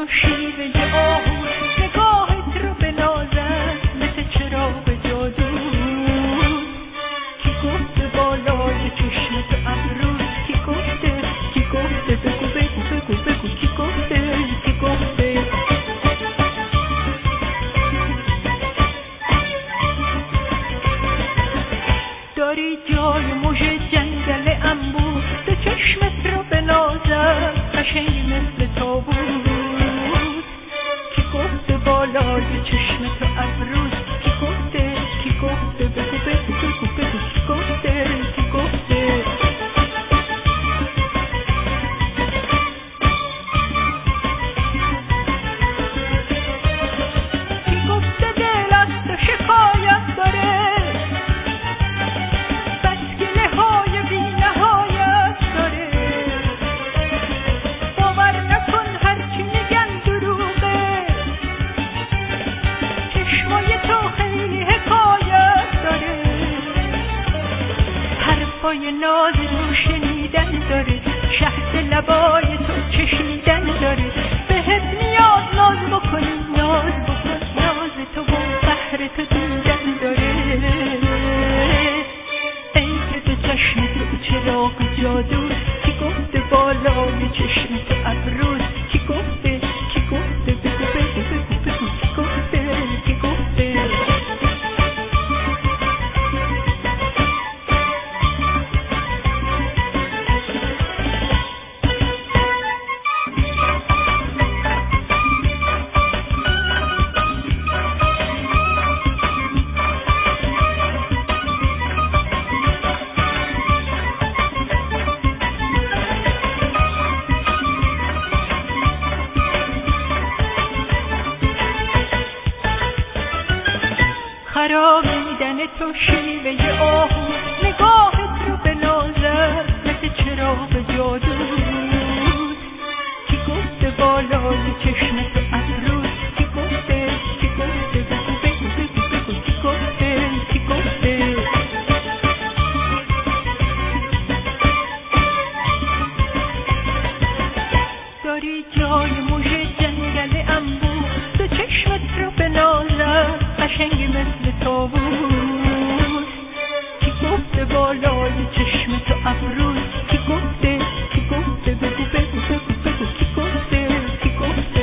شیوه آهو نگاهت رو بنازم مثل چراغ جادو. کی گفته بالای چشمت ابروست؟ کی گفته؟ کی گفته؟ بگو بگو بگو بگو کی گفته؟ کی گفته؟ داری جای موج جنگل انبوه تو چشمت رو بنازم قشنگی مثل تابوت. کی گفته بالای چشمت ابروست؟ کی گفته؟ کی گفته؟ بگو بگو بگو بگو کی گفته؟ کی گفته؟ کی گفته دل از تو شکایت داره؟ حرفای ناز رو شنیدن داره، شهد لبای تو چشیدن داره. بهت میاد ناز بکنی، ناز بکن، ناز تو با بحر تو دیدن داره. ای که تو چشم تو چراغ جادو، کی گفته بالای چشم تو ابروست؟ کی گفته؟ کی گفته؟ بگو بگو بگو بگو کی گفته؟ کی گفته؟ خرامیدن تو شیوه آهو نگاهت رو بنازم مثل چراغ جادو. کی گفته بالای چشم تو ابروست؟ کی گفته؟ کی گفته؟ بگو بگو بگو بگو کی گفته؟ کی گفته؟ داری جای موج جنگل انبوه تو چشمت رو بنازم قشنگی مثل تابوت. کی گفته بالای چشم تو ابروست؟ کی گفته؟ کی گفته؟ بگو بگو بگو بگو کی گفته؟ کی گفته؟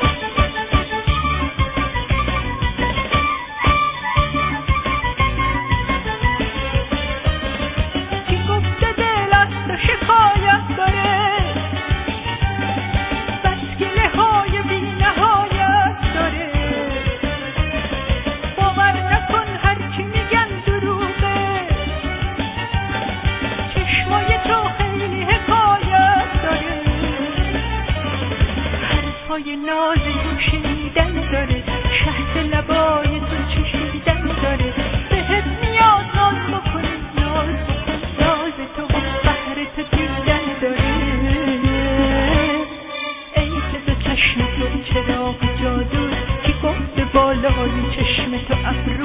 کی گفته دل از تو شکایت داره؟ بسکله های بی نهایت داره. حرفای ناز رو شنیدن داره، شهد لبای تو چشیدن داره. بهت میاد ناز بکنی، ناز بکن، ناز تو با بحر تو دیدن داره. ای که تو چشم تو چراغ جادو، کی گفته بالای چشم تو ابروست؟